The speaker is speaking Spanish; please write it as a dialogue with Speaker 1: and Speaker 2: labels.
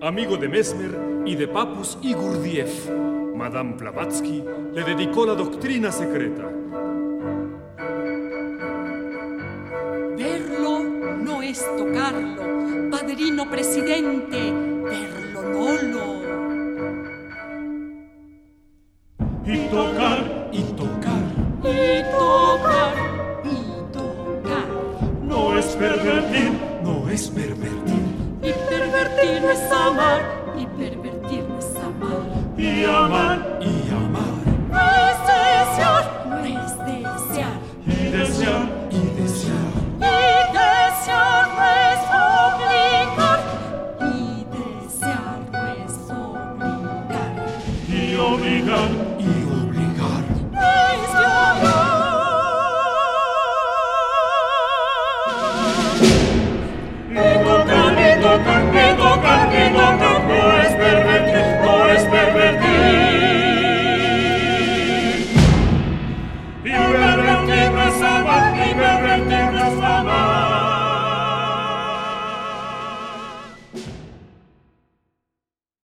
Speaker 1: amigo de Mesmer y de Papus y Gurdjieff. Madame Blavatsky le dedicó la doctrina secreta.
Speaker 2: Verlo no es tocarlo, padrino presidente, verlo nolo.
Speaker 3: Y tocar,
Speaker 1: y tocar,
Speaker 2: y tocar, y tocar.
Speaker 3: No es pervertir,
Speaker 1: no es pervertir.
Speaker 2: Y pervertir no es amar, y pervertir no es amar.
Speaker 3: y amar,
Speaker 1: y amar,
Speaker 2: No es desear, no es desear.
Speaker 3: y desear,
Speaker 1: y desear,
Speaker 2: Y desear no es obligar, y desear no es obligar.
Speaker 3: y obligar,
Speaker 1: y obligar.
Speaker 2: No es violar.
Speaker 3: y tocar,